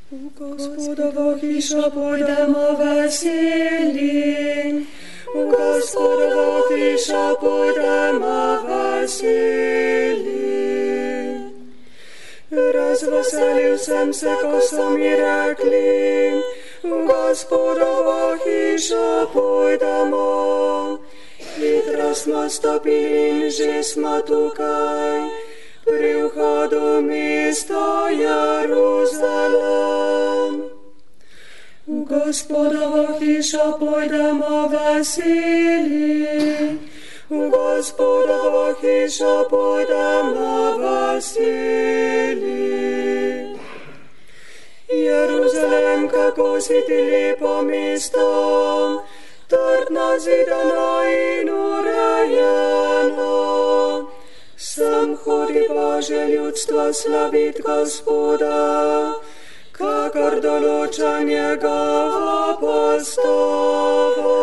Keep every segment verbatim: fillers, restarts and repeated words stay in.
V Gospodovo hišo pojdemo veseli, v Gospodovo hišo pojdemo veseli. Razveselil sem se, ko so mi rekli, v Gospodovo hišo pojdemo. Hitro smo stopili in že smo tukaj, pri vhodu mesta Jeruzalem. V Gospodovo hišo pojdemo veseli, v Gospodovo hišo pojdemo veseli. Jeruzalem, kako si ti lepo mesto, trdno zidano in urejeno. Sem hodi Božje ljudstvo slavit Gospoda, kakor določa njegovo postavo.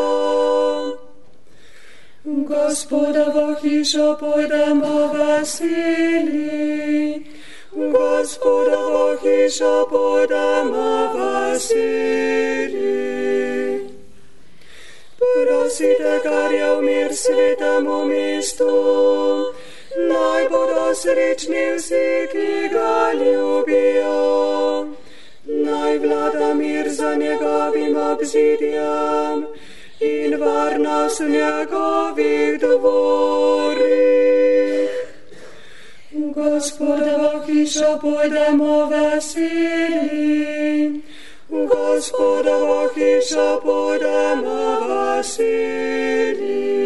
V Gospodovo hišo pojdemo veseli, v Gospodovo hišo pojdemo veseli. Prosite, kar je v mir svetemu mestu, naj bodo srečni vsi, ki ga ljubijo. Naj vlada mir za njegovim obzidjem in varnost v njegovih dvorih. V Gospodovo hišo pojdemo veseli, v Gospodovo hišo pojdemo veseli.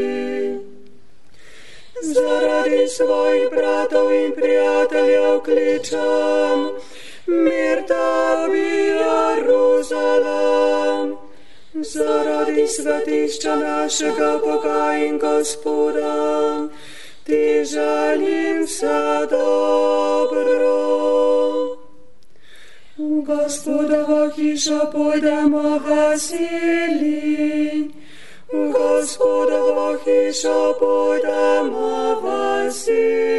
Zaradi svojih bratov in prijateljev kličem, mir tebi, Jeruzalem. Zaradi svetišča našega Boga in Gospoda ti želim vse dobro. V Gospodovo hišo pojdemo veseli, v Gospodovo hišo pojdemo veseli.